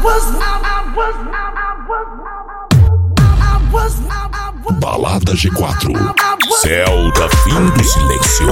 Balada G4, Celta, fim do silêncio.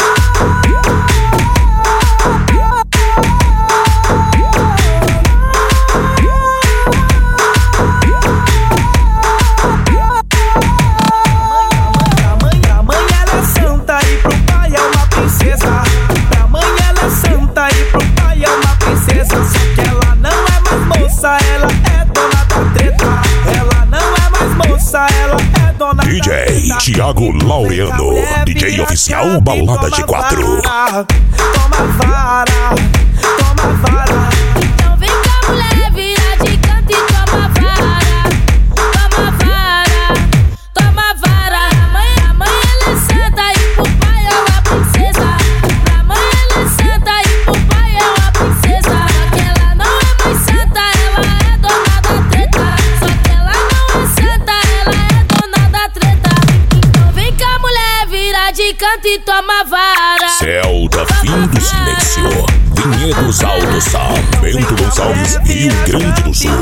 DJ Thiago Laureano, DJ oficial Balada G4. Toma vara, toma vara. Então vem cá, mulher, vira de canto e toma vara. Toma vara, toma vara. A mãe ela é santa e pro pai é uma princesa. A mãe ela é santa e pro pai é uma princesa. Só que ela não é mais santa, ela é dona da treta. Só que ela não é santa, ela é dona da treta. Então vem cá, mulher, vira de canto e toma vara. Celta, fim do silêncio. Vinhedos Alto Sal, Bento Gonçalves, Rio Grande do Sul.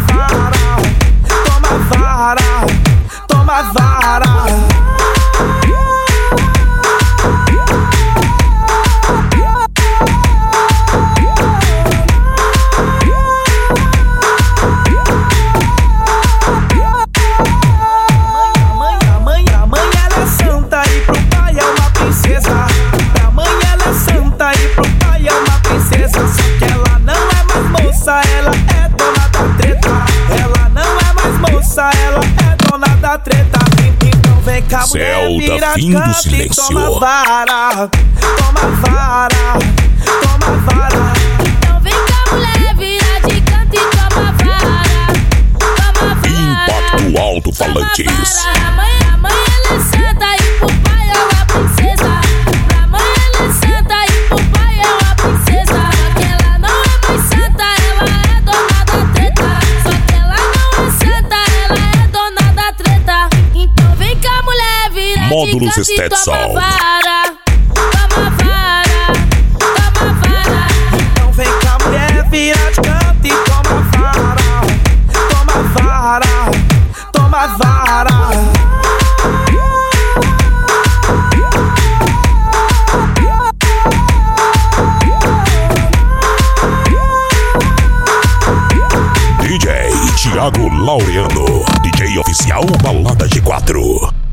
Toma vara, toma vara. A mãe ela é santa e pro pai é uma princesa. Pra mãe ela é santa e pro pai é uma princesa. Só que ela não é mais moça, ela é dona da treta. Ela não é mais moça, ela é dona da treta. Então vem cá, mulher, vira fim do canto e silêncio. toma vara, toma vara, toma vara. Então vem cá, mulher, vira de canto e toma vara. Toma vara. Impacto Alto-Falantes. A mãe ela é santa e pro pai é uma princesa. Pra mãe ela é santa e pro pai é uma princesa. Só que ela não é mais santa, ela é dona da treta. Só que ela não é santa, ela é dona da treta. Então vem cá, mulher, vira Módulos de canto e Stetson. toma vara. Toma vara, toma vara. Então vem cá, mulher, vira de canto e toma vara, toma vara, toma vara. DJ Thiago Laureano, DJ oficial Balada G4.